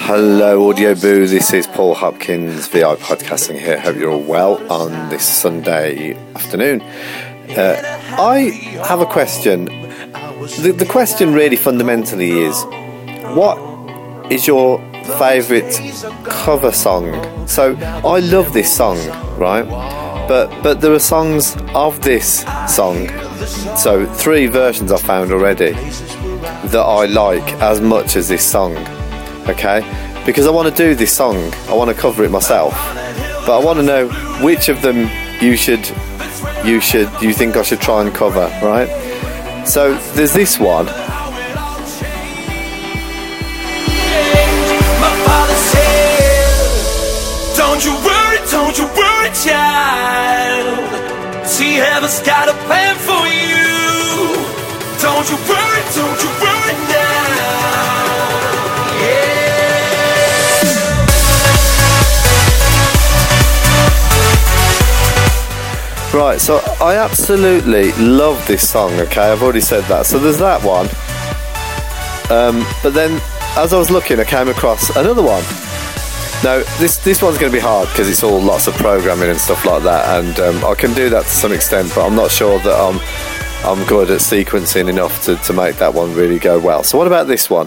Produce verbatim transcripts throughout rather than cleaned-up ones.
Hello Audio Boo, this is Paul Hopkins, V I Podcasting here. Hope you're all well on this Sunday afternoon. Uh, I have a question. The, the question really fundamentally is, what is your favourite cover song? So I love this song, right? But but there are songs of this song, so three versions I've found already, that I like as much as this song. Okay, because I want to do this song, I want to cover it myself, but I want to know which of them you should, you should, you think I should try and cover, right? So there's this one. My father said, don't you worry, don't you worry, child. See, heaven's got a plan for you. Don't you worry, don't you worry now. Right, so I absolutely love this song, okay, I've already said that. So there's that one. Um, but then, as I was looking, I came across another one. Now, this this one's going to be hard because it's all lots of programming and stuff like that, and um, I can do that to some extent, but I'm not sure that I'm, I'm good at sequencing enough to, to make that one really go well. So what about this one?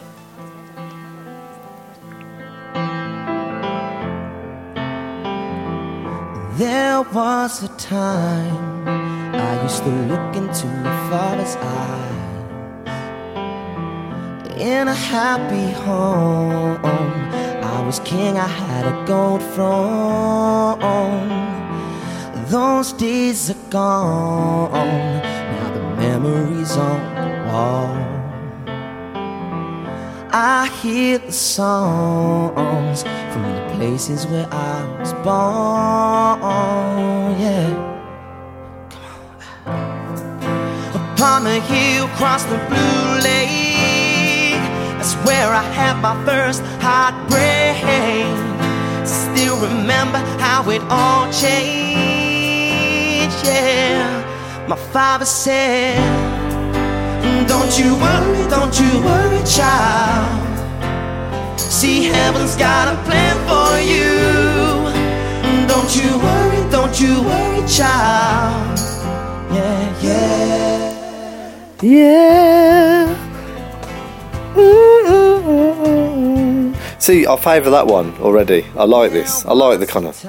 There was a time I used to look into my father's eyes. In a happy home, I was king, I had a gold throne. Those days are gone, now the memories on the wall. I hear the songs from the places where I was born, yeah. Come on. Upon the hill, across the blue lake, that's where I had my first heartbreak. Still remember how it all changed, yeah. My father said, don't you worry, don't you worry, child. See, heaven's got a plan for you. Don't you worry, don't you worry, child. Yeah, yeah. Yeah. Mm-mm-mm-mm. See, I favour that one already. I like this. I like the kind of.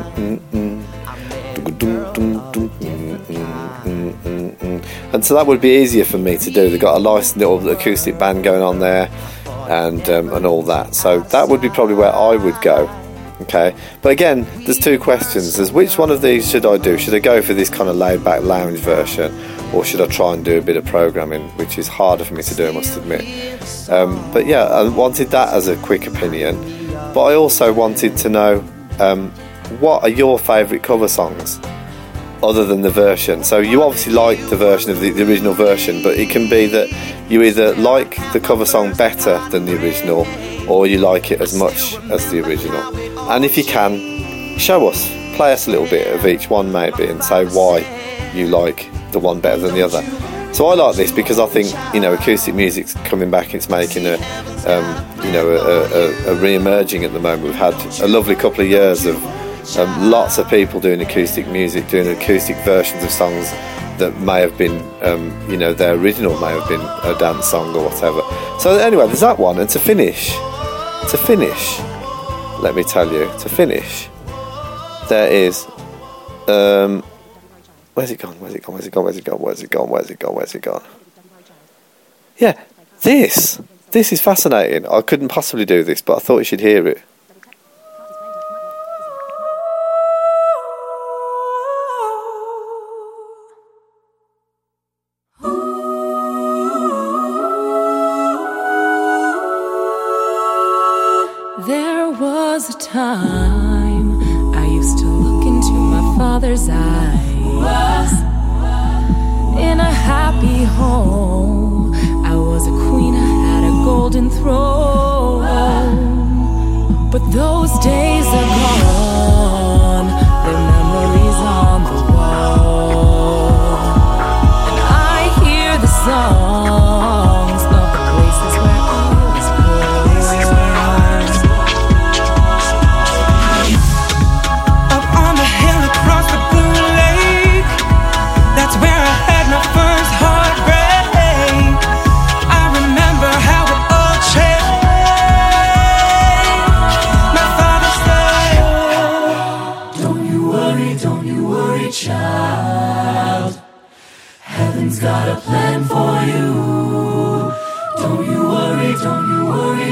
And so that would be easier for me to do. They've got a nice little acoustic band going on there, and um, and all that. So that would be probably where I would go. Okay, but again, there's two questions. There's which one of these should I do? Should I go for this kind of laid-back lounge version, or should I try and do a bit of programming, which is harder for me to do, I must admit. Um, but yeah, I wanted that as a quick opinion. But I also wanted to know, um, what are your favourite cover songs other than the version? So you obviously like the version of the, the original version, but it can be that you either like the cover song better than the original, or you like it as much as the original. And if you can, show us, play us a little bit of each one maybe, and say why you like the one better than the other. So I like this because I think, you know, acoustic music's coming back. It's making a, um, you know, a, a, a re-emerging at the moment. We've had a lovely couple of years of um, lots of people doing acoustic music, doing acoustic versions of songs that may have been, um, you know, their original may have been a dance song or whatever. So anyway, there's that one. And to finish, to finish, let me tell you, to finish, there is, um, where's it gone, where's it gone, where's it gone, where's it gone, where's it gone, where's it gone, where's it gone? Yeah, this, this is fascinating. I couldn't possibly do this, but I thought you should hear it. There was a time I used to look into my father's eyes. In a happy home, I was a queen, I had a golden throne. But those days are gone, the memories on the wall. And I hear the songs of the places where I was born. Heaven's got a plan for you. Don't you worry, don't you worry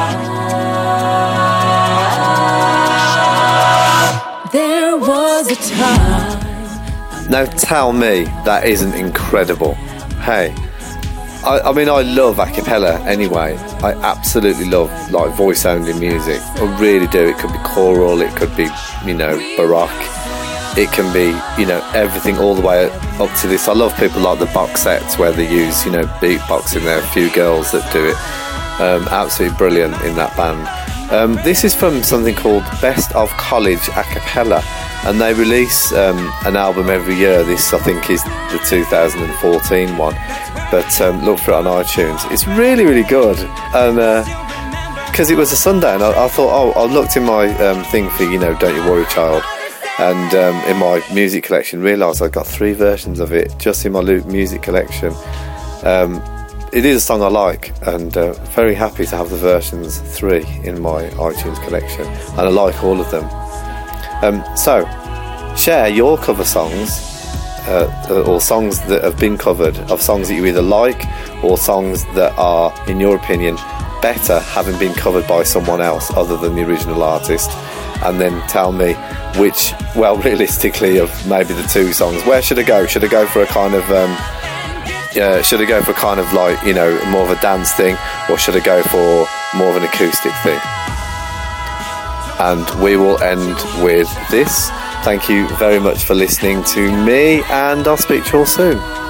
now. There was a time. Now tell me that isn't incredible. Hey, I, I mean I love a cappella anyway. I absolutely love like voice sounding music. I really do. It could be choral, it could be, you know, baroque. It can be, you know, everything all the way up to this. I love people like the box sets where they use, you know, beatboxing. There are a few girls that do it. Um, absolutely brilliant in that band. Um, this is from something called Best of College A Cappella, and they release um, an album every year. This, I think, is the two thousand fourteen one, but um, look for it on iTunes. It's really, really good, and because uh, it was a Sunday, and I, I thought, oh, I looked in my um, thing for, you know, Don't You Worry Child, and um, in my music collection, realised I got three versions of it just in my music collection. Um, It is a song I like, and uh, very happy to have the versions three in my iTunes collection, and I like all of them. Um, so, share your cover songs, uh, or songs that have been covered, of songs that you either like, or songs that are, in your opinion, better having been covered by someone else other than the original artist, and then tell me which, well, realistically, of maybe the two songs, where should I go? Should I go for a kind of... Um, Uh, should I go for kind of like, you know, more of a dance thing, or should I go for more of an acoustic thing? And we will end with this. Thank you very much for listening to me, and I'll speak to you all soon.